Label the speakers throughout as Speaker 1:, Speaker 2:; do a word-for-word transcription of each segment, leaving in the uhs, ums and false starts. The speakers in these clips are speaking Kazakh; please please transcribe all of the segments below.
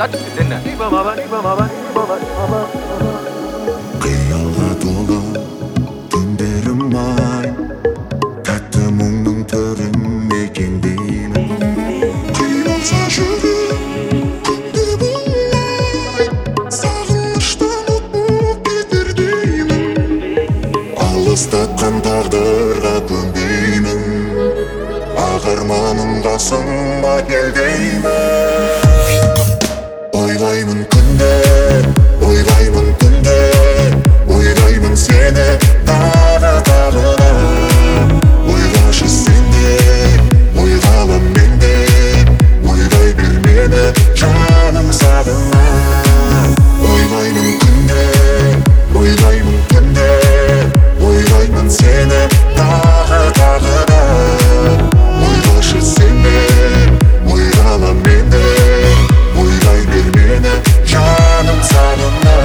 Speaker 1: Қиялға толы түндерім ай, тәтті мұңның түрін мекендеймін. Қиналса жүрек күнде болмай, сағыныштан от болып кетер деймін. Алыстатқан тағдырға көнбеймін, ақ арманым қасыма кел деймін. Ойлаймын күнде, ойлаймын түнде, ойлаймын сені тағы тағы да. Ойлашы сен де, ойлама мен де, ойлай бер мені жаным сағына. Ойлаймын күнде, ойлаймын түнде, ойлаймын сені тағы тағы да. Ойлашы сен де, ойлама мен де, ойлай бер мені жаным сағына.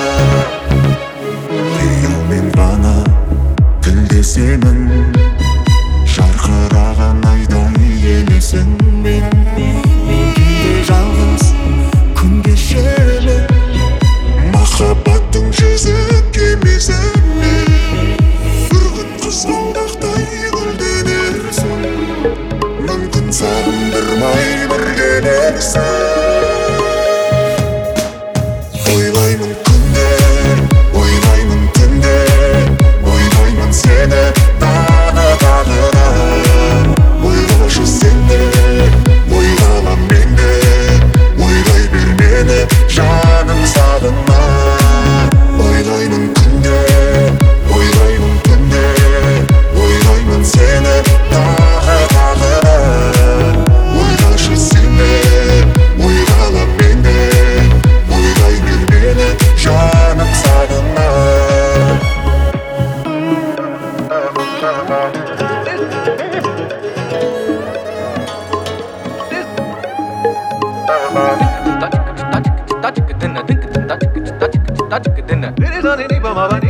Speaker 1: Қиялмен ғана тілдесемін, жарқыраған айдай елесің мен. Кейде жалғыз күн кешемін, махаббаттың жүзі кемесімен. Бір күн қызғалдақтай гүлденерсің, мүмкін сағындырмай біргенерсің. Ойлаймын күнде, ойлаймын түнде, ойлаймын сені тағы тағы да. Ойлашы сен де, ойлама мен де, ойлай бер мені жаным сағына. Ойлаймын күнде, ойлаймын түнде, ойлаймын сені тағы тағы да. Ойлашы сен де, ойлама мен де, ойлай бер мені жаным сағына.
Speaker 2: Dinner.